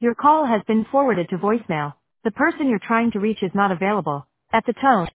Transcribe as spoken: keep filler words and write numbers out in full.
Your call has been forwarded to voicemail. The person you're trying to reach is not available. At the tone.